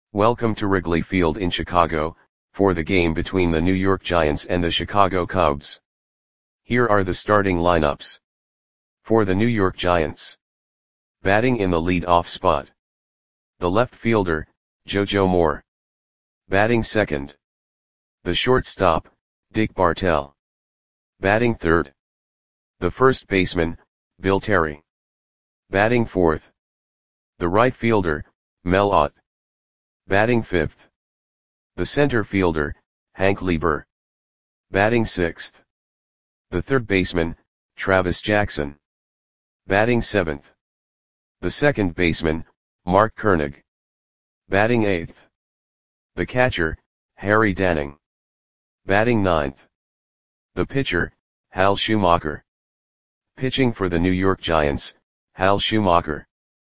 Welcome to Wrigley Field in Chicago, for the game between the New York Giants and the Chicago Cubs. Here are the starting lineups. For the New York Giants. Batting in the lead-off spot. The left fielder, JoJo Moore. Batting second. The shortstop, Dick Bartell. Batting third. The first baseman, Bill Terry. Batting fourth. The right fielder, Mel Ott. Batting fifth. The center fielder, Hank Lieber. Batting sixth. The third baseman, Travis Jackson. Batting seventh. The second baseman, Mark Koenig. Batting eighth. The catcher, Harry Danning. Batting ninth. The pitcher, Hal Schumacher. Pitching for the New York Giants, Hal Schumacher.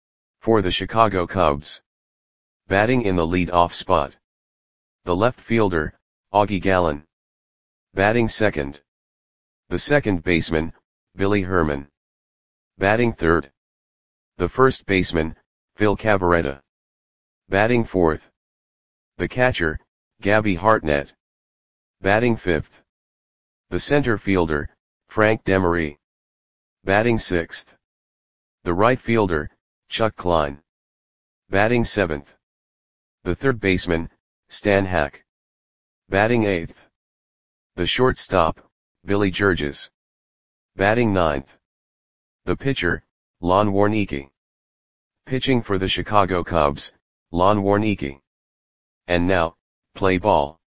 For the Chicago Cubs. Batting in the lead-off spot. The left fielder, Augie Gallen. Batting second. The second baseman, Billy Herman. Batting third. The first baseman, Phil Cavarretta. Batting fourth. The catcher, Gabby Hartnett. Batting fifth. The center fielder, Frank Demery. Batting sixth. The right fielder, Chuck Klein. Batting seventh. The third baseman, Stan Hack. Batting eighth. The shortstop, Billy Georges. Batting ninth. The pitcher, Lon Warneke. Pitching for the Chicago Cubs, Lon Warneke. And now, play ball.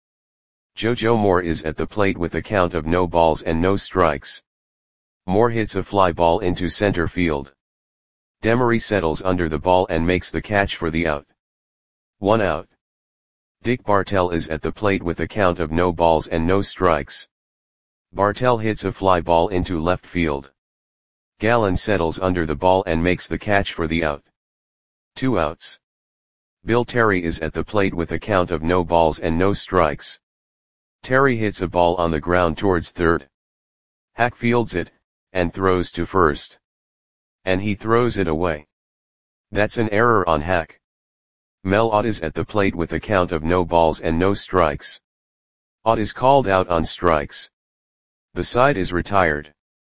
JoJo Moore is at the plate with a count of no balls and no strikes. Moore hits a fly ball into center field. Demery settles under the ball and makes the catch for the out. 1 out. Dick Bartell is at the plate with a count of no balls and no strikes. Bartell hits a fly ball into left field. Gallen settles under the ball and makes the catch for the out. 2 outs. Bill Terry is at the plate with a count of no balls and no strikes. Terry hits a ball on the ground towards third. Hack fields it, and throws to first. And he throws it away. That's an error on Hack. Mel Ott is at the plate with a count of no balls and no strikes. Ott is called out on strikes. The side is retired.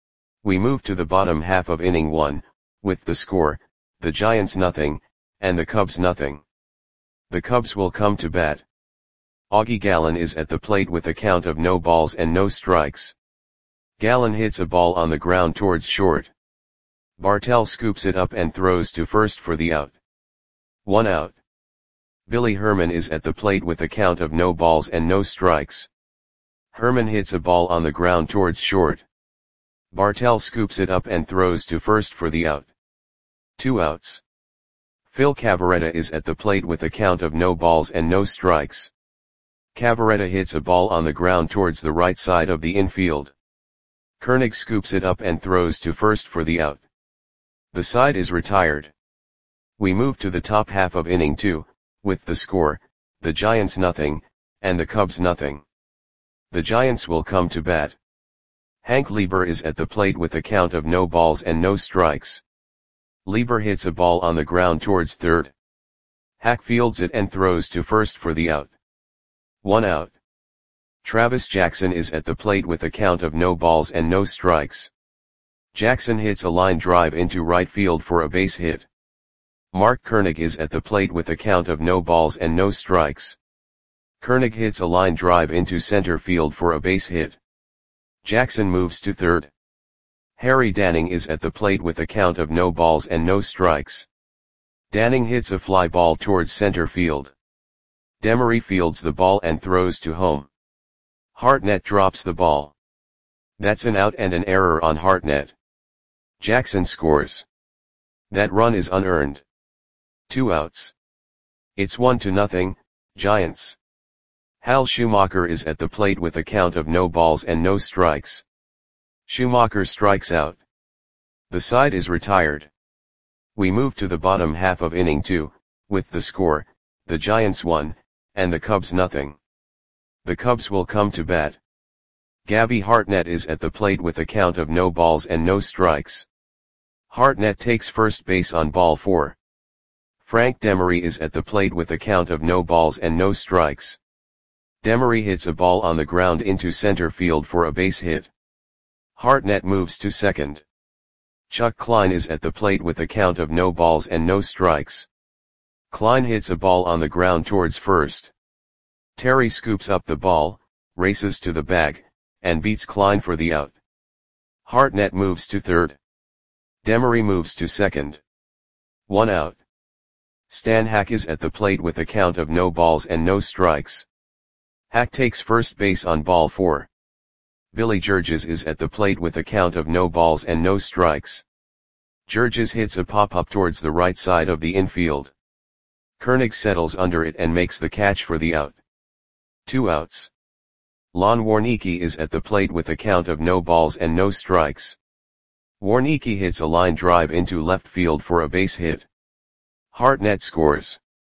We move to the bottom half of inning 1, with the score, the Giants nothing, and the Cubs nothing. The Cubs will come to bat. Augie Gallen is at the plate with a count of no balls and no strikes. Gallen hits a ball on the ground towards short. Bartell scoops it up and throws to first for the out. 1 out. Billy Herman is at the plate with a count of no balls and no strikes. Herman hits a ball on the ground towards short. Bartell scoops it up and throws to first for the out. 2 outs. Phil Cavarretta is at the plate with a count of no balls and no strikes. Cavarretta hits a ball on the ground towards the right side of the infield. Koenig scoops it up and throws to first for the out. The side is retired. We move to the top half of inning 2, with the score, the Giants nothing, and the Cubs nothing. The Giants will come to bat. Hank Lieber is at the plate with a count of no balls and no strikes. Lieber hits a ball on the ground towards third. Hack fields it and throws to first for the out. 1 out. Travis Jackson is at the plate with a count of no balls and no strikes. Jackson hits a line drive into right field for a base hit. Mark Koenig is at the plate with a count of no balls and no strikes. Koenig hits a line drive into center field for a base hit. Jackson moves to third. Harry Danning is at the plate with a count of no balls and no strikes. Danning hits a fly ball towards center field. Demery fields the ball and throws to home. Hartnett drops the ball. That's an out and an error on Hartnett. Jackson scores. That run is unearned. 2 outs. It's 1-0, Giants. Hal Schumacher is at the plate with a count of no balls and no strikes. Schumacher strikes out. The side is retired. We move to the bottom half of inning 2, with the score, the Giants 1, and the Cubs nothing. The Cubs will come to bat. Gabby Hartnett is at the plate with a count of no balls and no strikes. Hartnett takes first base on ball 4. Frank Demery is at the plate with a count of no balls and no strikes. Demery hits a ball on the ground into center field for a base hit. Hartnett moves to second. Chuck Klein is at the plate with a count of no balls and no strikes. Klein hits a ball on the ground towards first. Terry scoops up the ball, races to the bag, and beats Klein for the out. Hartnett moves to third. Demery moves to second. 1 out. Stan Hack is at the plate with a count of no balls and no strikes. Hack takes first base on ball 4. Billy Georges is at the plate with a count of no balls and no strikes. Georges hits a pop-up towards the right side of the infield. Koenig settles under it and makes the catch for the out. 2 outs. Lon Warnecki is at the plate with a count of no balls and no strikes. Warnecki hits a line drive into left field for a base hit. Hartnett scores.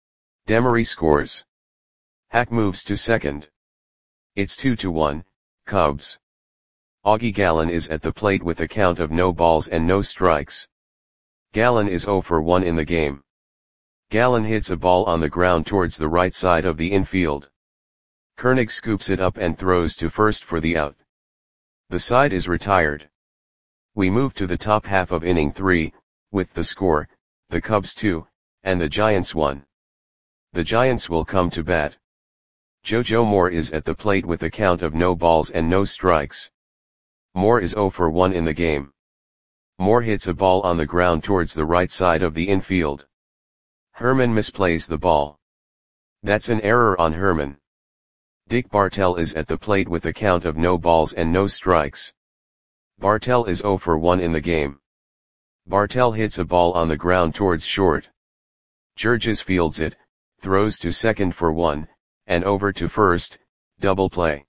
Demery scores. Hack moves to second. It's 2-1, Cubs. Augie Gallen is at the plate with a count of no balls and no strikes. Gallen is 0 for 1 in the game. Gallen hits a ball on the ground towards the right side of the infield. Koenig scoops it up and throws to first for the out. The side is retired. We move to the top half of inning 3, with the score, the Cubs 2, and the Giants 1. The Giants will come to bat. JoJo Moore is at the plate with a count of no balls and no strikes. Moore is 0 for 1 in the game. Moore hits a ball on the ground towards the right side of the infield. Herman misplays the ball. That's an error on Herman. Dick Bartell is at the plate with a count of no balls and no strikes. Bartell is 0 for 1 in the game. Bartell hits a ball on the ground towards short. Georges fields it, throws to second for 1, and over to first, double play.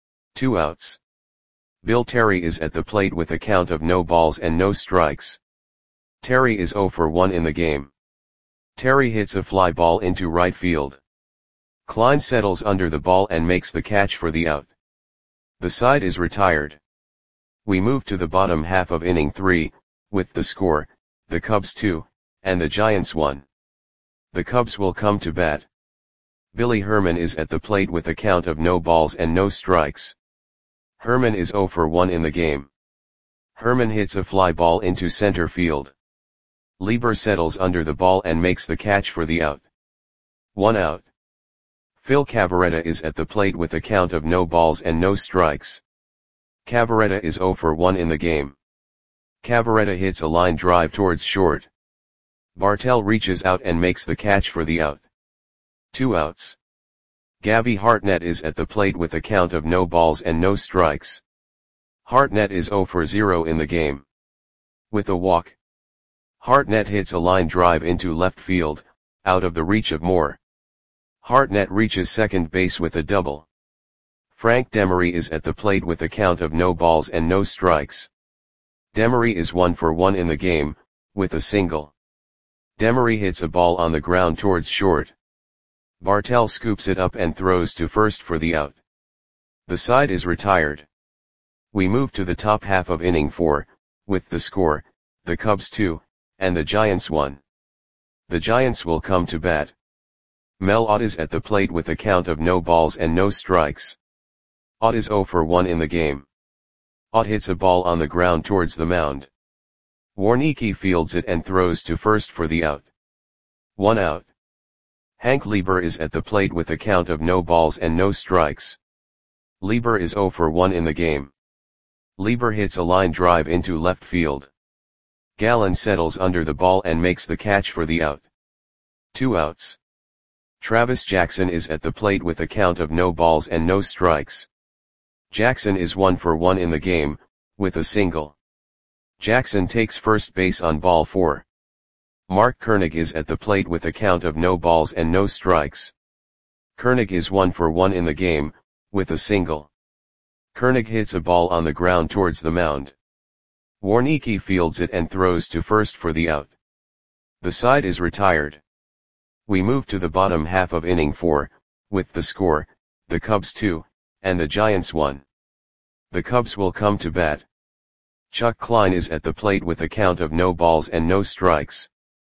2 outs. Bill Terry is at the plate with a count of no balls and no strikes. Terry is 0 for 1 in the game. Terry hits a fly ball into right field. Klein settles under the ball and makes the catch for the out. The side is retired. We move to the bottom half of inning 3, with the score, the Cubs 2, and the Giants 1. The Cubs will come to bat. Billy Herman is at the plate with a count of no balls and no strikes. Herman is 0 for 1 in the game. Herman hits a fly ball into center field. Lieber settles under the ball and makes the catch for the out. 1 out. Phil Cavarretta is at the plate with a count of no balls and no strikes. Cavarretta is 0 for 1 in the game. Cavarretta hits a line drive towards short. Bartell reaches out and makes the catch for the out. 2 outs. Gabby Hartnett is at the plate with a count of no balls and no strikes. Hartnett is 0 for 0 in the game. With a walk. Hartnett hits a line drive into left field, out of the reach of Moore. Hartnett reaches second base with a double. Frank Demery is at the plate with a count of no balls and no strikes. Demery is 1 for 1 in the game, with a single. Demery hits a ball on the ground towards short. Bartell scoops it up and throws to first for the out. The side is retired. We move to the top half of inning 4, with the score, the Cubs 2, and the Giants 1. The Giants will come to bat. Mel Ott is at the plate with a count of no balls and no strikes. Ott is 0 for 1 in the game. Ott hits a ball on the ground towards the mound. Warnecki fields it and throws to first for the out. 1 out. Hank Lieber is at the plate with a count of no balls and no strikes. Lieber is 0 for 1 in the game. Lieber hits a line drive into left field. Gallen settles under the ball and makes the catch for the out. 2 outs. Travis Jackson is at the plate with a count of no balls and no strikes. Jackson is 1 for 1 in the game, with a single. Jackson takes first base on ball 4. Mark Koenig is at the plate with a count of no balls and no strikes. Koenig is 1 for 1 in the game, with a single. Koenig hits a ball on the ground towards the mound. Warnecki fields it and throws to first for the out. The side is retired. We move to the bottom half of inning 4, with the score, the Cubs 2, and the Giants 1. The Cubs will come to bat. Chuck Klein is at the plate with a count of no balls and no strikes.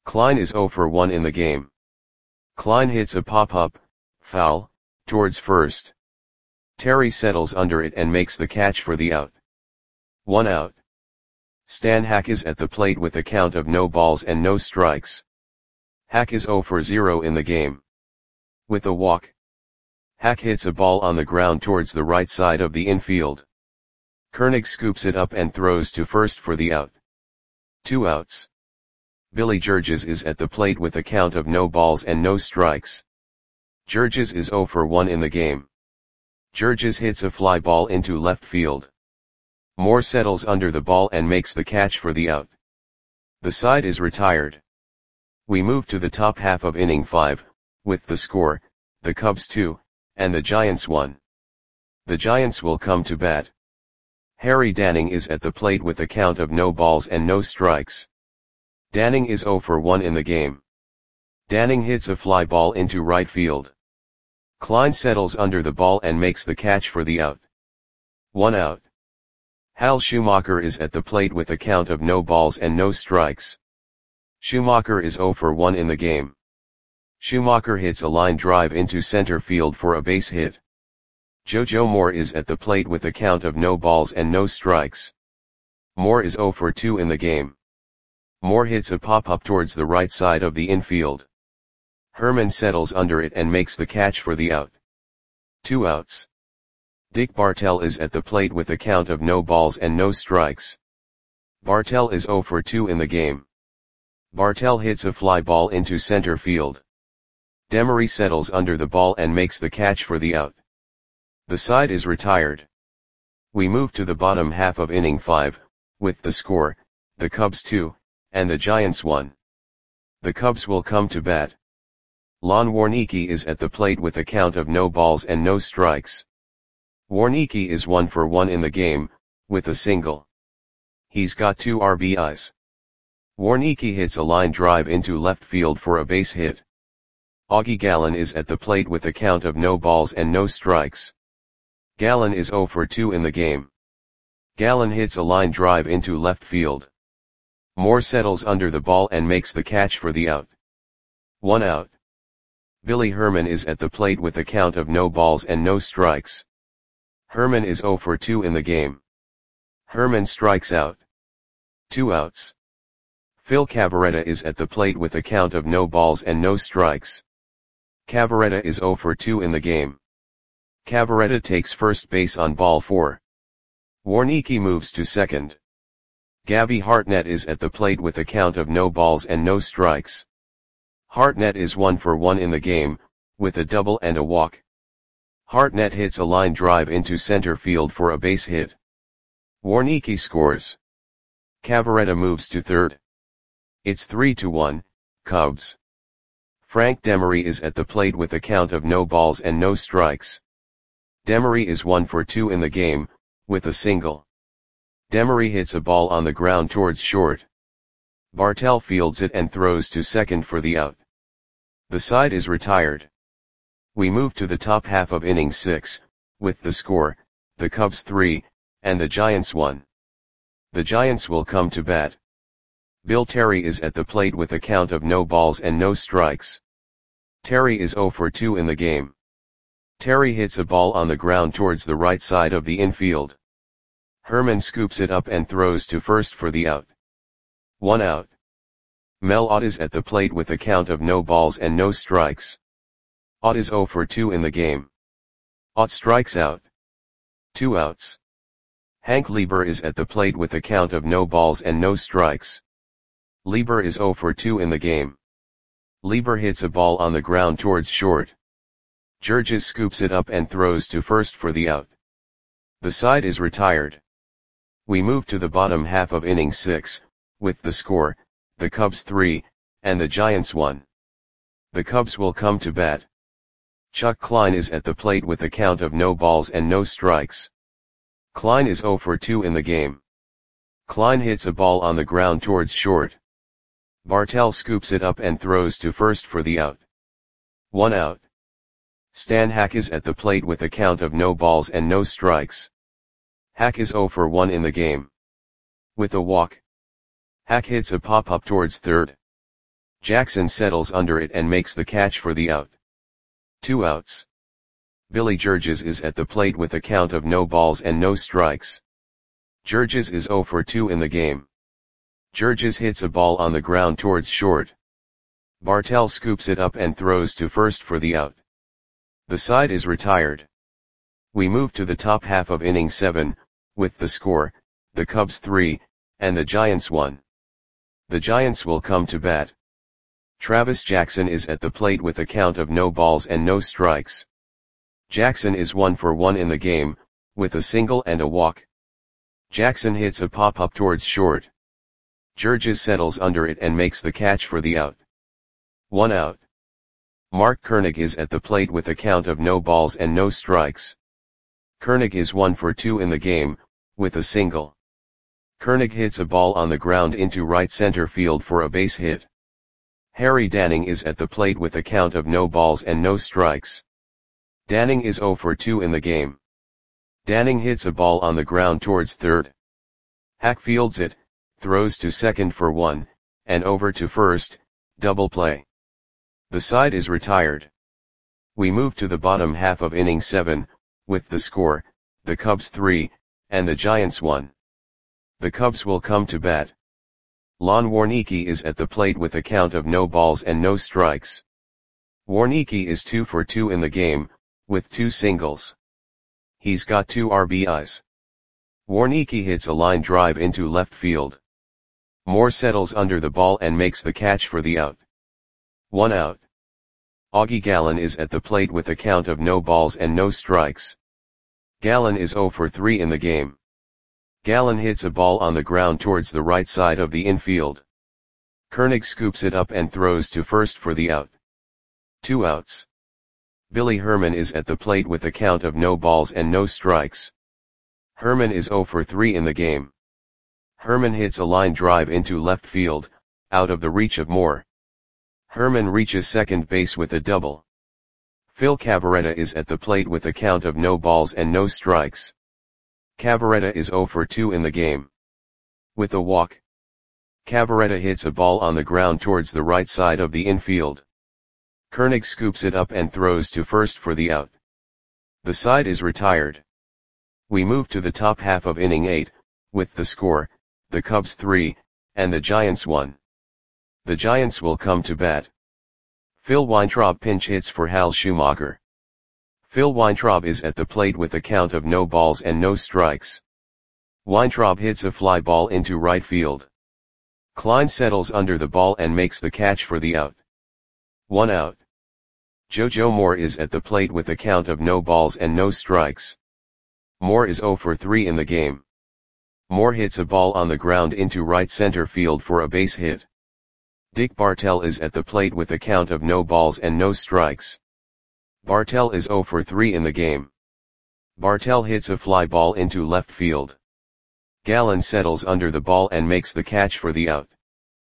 Klein is 0 for 1 in the game. Klein hits a pop-up, foul, towards first. Terry settles under it and makes the catch for the out. 1 out. Stan Hack is at the plate with a count of no balls and no strikes. Hack is 0 for 0 in the game. With a walk. Hack hits a ball on the ground towards the right side of the infield. Koenig scoops it up and throws to first for the out. 2 outs. Billy Georges is at the plate with a count of no balls and no strikes. Georges is 0 for 1 in the game. Georges hits a fly ball into left field. Moore settles under the ball and makes the catch for the out. The side is retired. We move to the top half of inning 5, with the score, the Cubs 2, and the Giants 1. The Giants will come to bat. Harry Danning is at the plate with a count of no balls and no strikes. Danning is 0 for 1 in the game. Danning hits a fly ball into right field. Klein settles under the ball and makes the catch for the out. 1 out. Hal Schumacher is at the plate with a count of no balls and no strikes. Schumacher is 0 for 1 in the game. Schumacher hits a line drive into center field for a base hit. Jojo Moore is at the plate with a count of no balls and no strikes. Moore is 0 for 2 in the game. Moore hits a pop-up towards the right side of the infield. Herman settles under it and makes the catch for the out. 2 outs. Dick Bartell is at the plate with a count of no balls and no strikes. Bartell is 0 for 2 in the game. Bartell hits a fly ball into center field. Demery settles under the ball and makes the catch for the out. The side is retired. We move to the bottom half of inning 5, with the score, the Cubs 2, and the Giants 1. The Cubs will come to bat. Lon Warneke is at the plate with a count of no balls and no strikes. Warneke is 1 for 1 in the game, with a single. He's got 2 RBIs. Warneke hits a line drive into left field for a base hit. Augie Gallen is at the plate with a count of no balls and no strikes. Gallen is 0 for 2 in the game. Gallen hits a line drive into left field. Moore settles under the ball and makes the catch for the out. 1 out. Billy Herman is at the plate with a count of no balls and no strikes. Herman is 0 for 2 in the game. Herman strikes out. 2 outs. Phil Cavarretta is at the plate with a count of no balls and no strikes. Cavarretta is 0 for 2 in the game. Cavarretta takes first base on ball 4. Warneke moves to second. Gabby Hartnett is at the plate with a count of no balls and no strikes. Hartnett is 1 for 1 in the game, with a double and a walk. Hartnett hits a line drive into center field for a base hit. Warneke scores. Cavarretta moves to third. It's 3-1, Cubs. Frank Demery is at the plate with a count of no balls and no strikes. Demery is 1 for 2 in the game, with a single. Demery hits a ball on the ground towards short. Bartell fields it and throws to second for the out. The side is retired. We move to the top half of inning 6, with the score, the Cubs 3, and the Giants 1. The Giants will come to bat. Bill Terry is at the plate with a count of no balls and no strikes. Terry is 0 for 2 in the game. Terry hits a ball on the ground towards the right side of the infield. Herman scoops it up and throws to first for the out. 1 out. Mel Ott is at the plate with a count of no balls and no strikes. Ott is 0 for 2 in the game. Ott strikes out. 2 outs. Hank Lieber is at the plate with a count of no balls and no strikes. Lieber is 0 for 2 in the game. Lieber hits a ball on the ground towards short. Georges scoops it up and throws to first for the out. The side is retired. We move to the bottom half of inning 6, with the score, the Cubs 3, and the Giants 1. The Cubs will come to bat. Chuck Klein is at the plate with a count of no balls and no strikes. Klein is 0 for 2 in the game. Klein hits a ball on the ground towards short. Bartell scoops it up and throws to first for the out. 1 out. Stan Hack is at the plate with a count of no balls and no strikes. Hack is 0 for 1 in the game. With a walk. Hack hits a pop-up towards third. Jackson settles under it and makes the catch for the out. 2 outs. Billy Georges is at the plate with a count of no balls and no strikes. Georges is 0 for 2 in the game. Georges hits a ball on the ground towards short. Bartell scoops it up and throws to first for the out. The side is retired. We move to the top half of inning 7, with the score, the Cubs 3, and the Giants 1. The Giants will come to bat. Travis Jackson is at the plate with a count of no balls and no strikes. Jackson is 1 for 1 in the game, with a single and a walk. Jackson hits a pop-up towards short. Georges settles under it and makes the catch for the out. 1 out. Mark Koenig is at the plate with a count of no balls and no strikes. Koenig is 1 for 2 in the game, with a single. Koenig hits a ball on the ground into right center field for a base hit. Harry Danning is at the plate with a count of no balls and no strikes. Danning is 0 for 2 in the game. Danning hits a ball on the ground towards third. Hack fields it, throws to second for 1, and over to first, double play. The side is retired. We move to the bottom half of inning 7, with the score, the Cubs 3, and the Giants 1. The Cubs will come to bat. Lon Warneke is at the plate with a count of no balls and no strikes. Warneke is 2 for 2 in the game, with 2 singles. He's got 2 RBIs. Warneke hits a line drive into left field. Moore settles under the ball and makes the catch for the out. 1 out. Augie Gallen is at the plate with a count of no balls and no strikes. Gallen is 0 for 3 in the game. Gallen hits a ball on the ground towards the right side of the infield. Koenig scoops it up and throws to first for the out. 2 outs. Billy Herman is at the plate with a count of no balls and no strikes. Herman is 0 for 3 in the game. Herman hits a line drive into left field, out of the reach of Moore. Herman reaches second base with a double. Phil Cavarretta is at the plate with a count of no balls and no strikes. Cavarretta is 0 for 2 in the game. With a walk. Cavarretta hits a ball on the ground towards the right side of the infield. Koenig scoops it up and throws to first for the out. The side is retired. We move to the top half of inning 8, with the score, the Cubs 3, and the Giants 1. The Giants will come to bat. Phil Weintraub pinch hits for Hal Schumacher. Phil Weintraub is at the plate with a count of no balls and no strikes. Weintraub hits a fly ball into right field. Klein settles under the ball and makes the catch for the out. 1 out. JoJo Moore is at the plate with a count of no balls and no strikes. Moore is 0 for 3 in the game. Moore hits a ball on the ground into right center field for a base hit. Dick Bartell is at the plate with a count of no balls and no strikes. Bartell is 0 for 3 in the game. Bartell hits a fly ball into left field. Gallen settles under the ball and makes the catch for the out.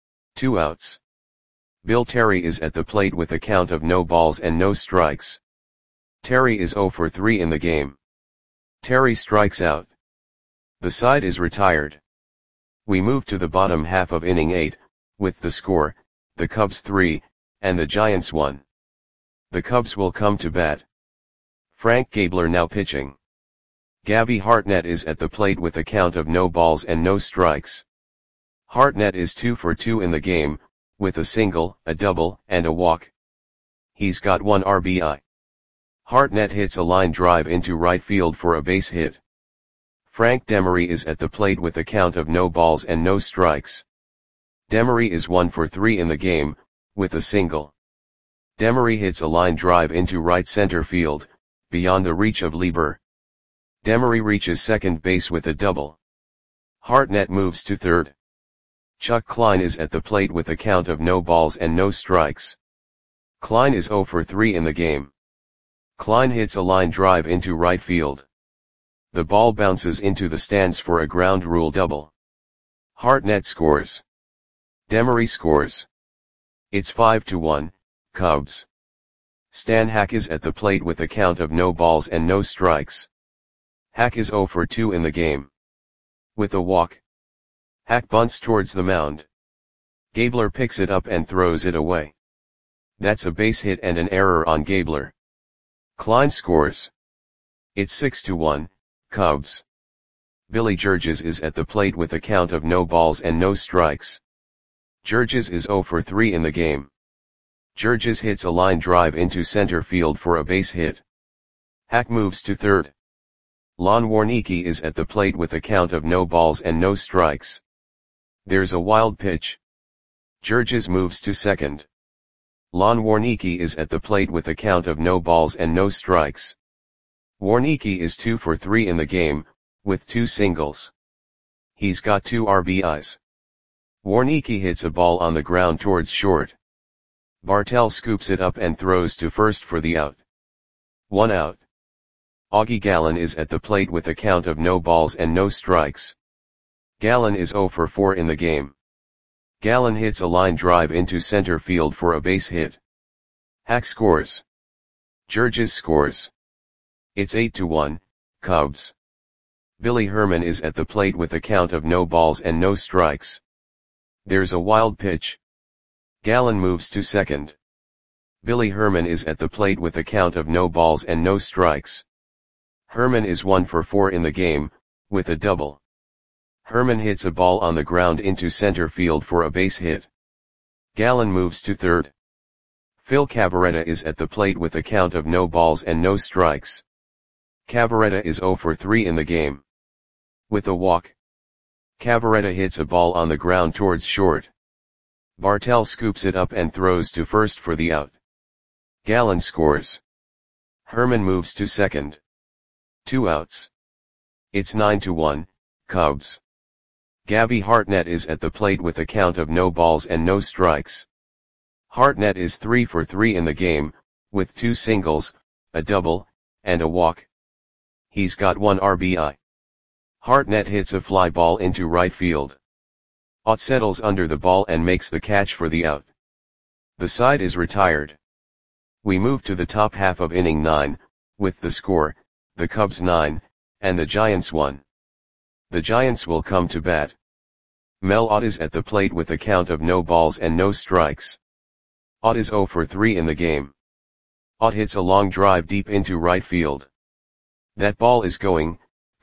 2 outs. Bill Terry is at the plate with a count of no balls and no strikes. Terry is 0 for 3 in the game. Terry strikes out. The side is retired. We move to the bottom half of inning 8, with the score, the Cubs 3, and the Giants 1. The Cubs will come to bat. Frank Gabler now pitching. Gabby Hartnett is at the plate with a count of no balls and no strikes. Hartnett is 2 for 2 in the game, with a single, a double, and a walk. He's got 1 RBI. Hartnett hits a line drive into right field for a base hit. Frank Demery is at the plate with a count of no balls and no strikes. Demery is 1 for 3 in the game, with a single. Demery hits a line drive into right center field, beyond the reach of Lieber. Demery reaches second base with a double. Hartnett moves to third. Chuck Klein is at the plate with a count of no balls and no strikes. Klein is 0 for 3 in the game. Klein hits a line drive into right field. The ball bounces into the stands for a ground rule double. Hartnett scores. Demery scores. It's 5-1, Cubs. Stan Hack is at the plate with a count of no balls and no strikes. Hack is 0 for 2 in the game. With a walk. Hack bunts towards the mound. Gabler picks it up and throws it away. That's a base hit and an error on Gabler. Klein scores. It's 6-1, Cubs. Billy Georges is at the plate with a count of no balls and no strikes. Georges is 0 for 3 in the game. Georges hits a line drive into center field for a base hit. Hack moves to third. Lon Warneke is at the plate with a count of no balls and no strikes. There's a wild pitch. Georges moves to second. Lon Warneke is at the plate with a count of no balls and no strikes. Warneke is 2 for 3 in the game, with 2 singles. He's got 2 RBIs. Warneke hits a ball on the ground towards short. Bartell scoops it up and throws to first for the out. 1 out. Augie Gallen is at the plate with a count of no balls and no strikes. Gallen is 0 for 4 in the game. Gallen hits a line drive into center field for a base hit. Hack scores. Georges scores. It's 8-1, Cubs. Billy Herman is at the plate with a count of no balls and no strikes. There's a wild pitch. Gallen moves to second. Billy Herman is at the plate with a count of no balls and no strikes. Herman is 1 for 4 in the game, with a double. Herman hits a ball on the ground into center field for a base hit. Gallen moves to third. Phil Cavarretta is at the plate with a count of no balls and no strikes. Cavarretta is 0 for 3 in the game. With a walk. Cavarretta hits a ball on the ground towards short. Bartell scoops it up and throws to first for the out. Gallen scores. Herman moves to second. 2 outs. It's 9-1, Cubs. Gabby Hartnett is at the plate with a count of no balls and no strikes. Hartnett is 3 for 3 in the game, with 2 singles, a double, and a walk. He's got 1 RBI. Hartnett hits a fly ball into right field. Ott settles under the ball and makes the catch for the out. The side is retired. We move to the top half of inning 9, with the score, the Cubs 9, and the Giants 1. The Giants will come to bat. Mel Ott is at the plate with a count of no balls and no strikes. Ott is 0 for 3 in the game. Ott hits a long drive deep into right field. That ball is gone.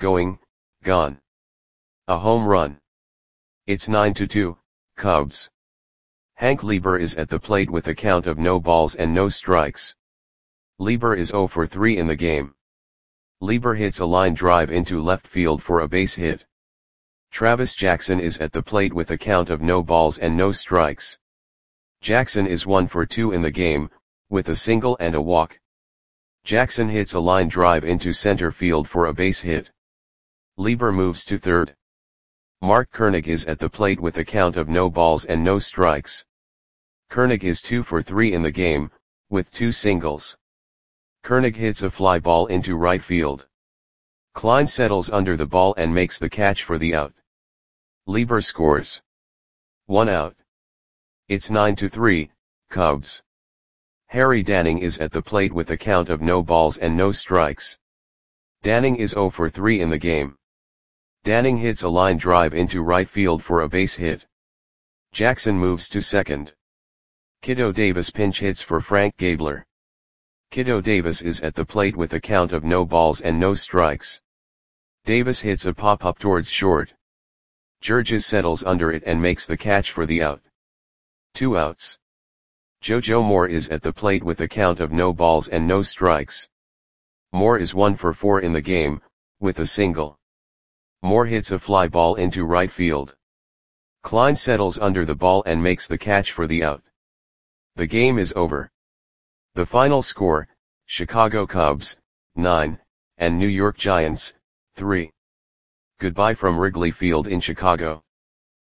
A home run. It's 9-2, Cubs. Hank Lieber is at the plate with a count of no balls and no strikes. Lieber is 0 for 3 in the game. Lieber hits a line drive into left field for a base hit. Travis Jackson is at the plate with a count of no balls and no strikes. Jackson is 1 for 2 in the game, with a single and a walk. Jackson hits a line drive into center field for a base hit. Lieber moves to third. Mark Koenig is at the plate with a count of no balls and no strikes. Koenig is 2 for 3 in the game, with 2 singles. Koenig hits a fly ball into right field. Klein settles under the ball and makes the catch for the out. Lieber scores. 1 out. It's 9-3, Cubs. Harry Danning is at the plate with a count of no balls and no strikes. Danning is 0 for 3 in the game. Danning hits a line drive into right field for a base hit. Jackson moves to second. Kiddo Davis pinch hits for Frank Gabler. Kiddo Davis is at the plate with a count of no balls and no strikes. Davis hits a pop-up towards short. Georges settles under it and makes the catch for the out. 2 outs. JoJo Moore is at the plate with a count of no balls and no strikes. Moore is 1 for 4 in the game, with a single. Moore hits a fly ball into right field. Klein settles under the ball and makes the catch for the out. The game is over. The final score, Chicago Cubs, 9, and New York Giants, 3. Goodbye from Wrigley Field in Chicago.